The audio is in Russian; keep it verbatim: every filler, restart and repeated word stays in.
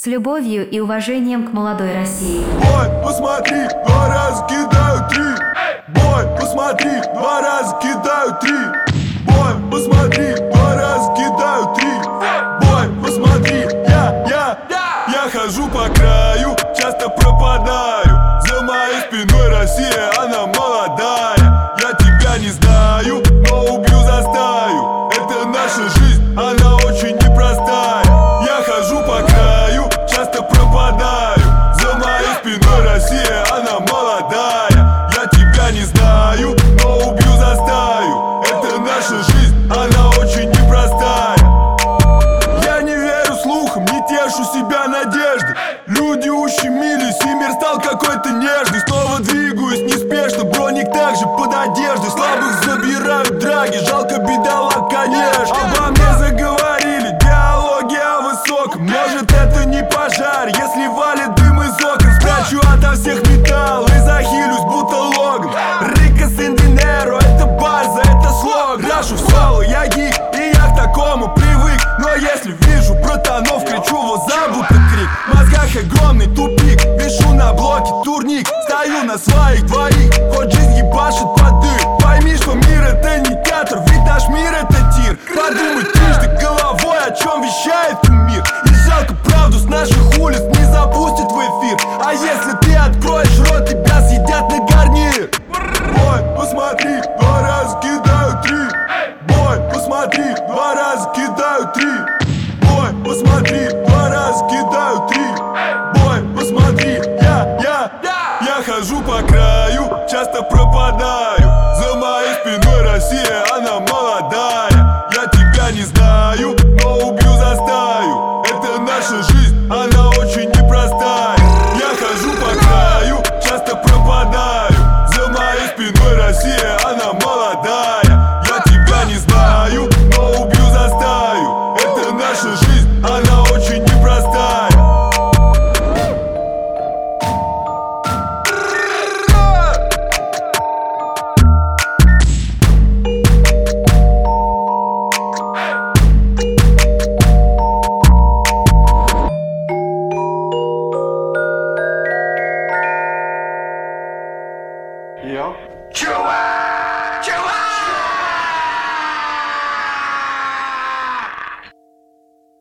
С любовью и уважением к молодой России. Бой, посмотри, два раза кидаю три. Бой, посмотри, два раза кидаю три. Бой, посмотри, два раза кидаю три. Бой, посмотри, я, я, я хожу по краю, часто пропадаю. За моей спиной Россия, она молодая. Я тебя не знаю, но убью за стаю. Это наша жизнь, она очень непростая. Я хожу по краю, часто пропадаю. За моей спиной Россия, она молодая. Я тебя не знаю, но убью за стаю. Это наша жизнь, она очень непростая. Я не верю слухам, не тешу себя надеждой. Люди ущемились, и мир стал какой-то нежный. Снова двигаюсь неспешно, броник также под одеждой. Слабых забирают драги, жалко бедолаг, конечно. Обо мне заговорили, диалоги о высоком. Может, это не пожар, если валит дым из окон. Спрячу ото всех металл и захилюсь, будто Логан. Рико Сен-Динеро, это база, это слог. Рашу в соло, я гик, и я к такому привык. Но если вижу братанов, кричу вот за будто крик. В мозгах огромный тупик, вешу на блоке турник. Стою на своих двоих, хоть жизнь ебашит под дых. Пойми, что мир это не театр, ведь наш мир это тир. Подумай трижды головой, о чем вещает мир. И жалко правду с наших улиц не запустит в эфир. А если ты откроешь